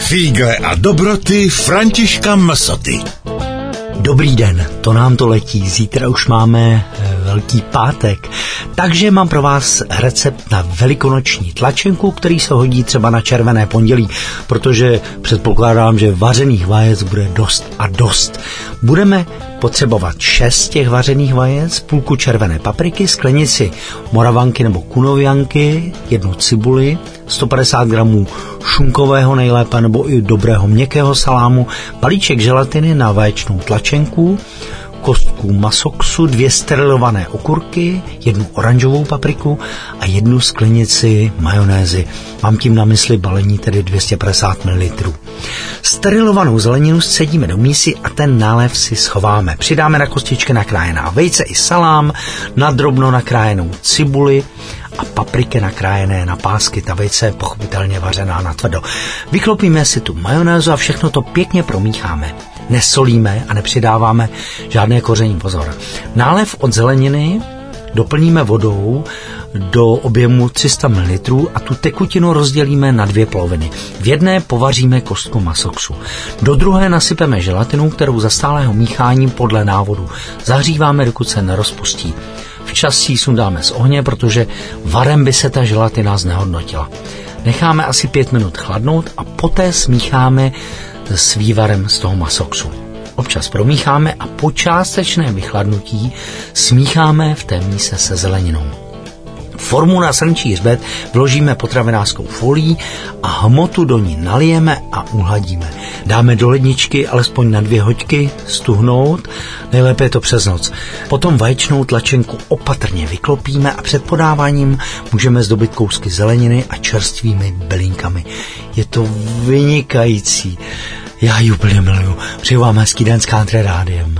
Fígle a dobroty Františka Msoty. Dobrý den, to nám to letí, zítra už máme Velký pátek, takže mám pro vás recept na velikonoční tlačenku, který se hodí třeba na Červené pondělí, protože předpokládám, že vařených vajec bude dost a dost. Budeme potřebovat 6 těch vařených vajec, půlku červené papriky, sklenici moravanky nebo kunovianky, 1 cibuli, 150 gramů šunkového nejlépe nebo i dobrého měkkého salámu, balíček želatiny na vaječnou tlačenku, kostku masoxu, 2 sterilované okurky, 1 oranžovou papriku a 1 sklenici majonézy. Mám tím na mysli balení, tedy 250 ml. Sterilovanou zeleninu scedíme do mísy a ten nálev si schováme. Přidáme na kostičky nakrájená vejce i salám, na drobno nakrájenou cibuli a papriky nakrájené na pásky. Ta vejce je pochopitelně vařená natvrdo. Vyklopíme si tu majonézu a všechno to pěkně promícháme. Nesolíme a nepřidáváme žádné koření, pozor. Nálev od zeleniny doplníme vodou do objemu 300 ml a tu tekutinu rozdělíme na 2 poloviny. V jedné povaříme kostku masoxu. Do druhé nasypeme želatinu, kterou za stálého míchání podle návodu zahříváme, dokud se nerozpustí. Včas ji sundáme z ohně, protože varem by se ta želatina znehodnotila. Necháme asi 5 minut chladnout a poté smícháme s vývarem z toho masoxu. Občas promícháme a po částečném vychladnutí smícháme v té míse se zeleninou. Formu na srnčí hřbet vložíme potravinářskou folií a hmotu do ní nalijeme a uhladíme. Dáme do ledničky alespoň na 2 hoďky stuhnout, nejlépe je to přes noc. Potom vaječnou tlačenku opatrně vyklopíme a před podáváním můžeme zdobit kousky zeleniny a čerstvými bylinkami. Je to vynikající. Já ji úplně miluju. Přeju vám hezký den s Country Rádiem.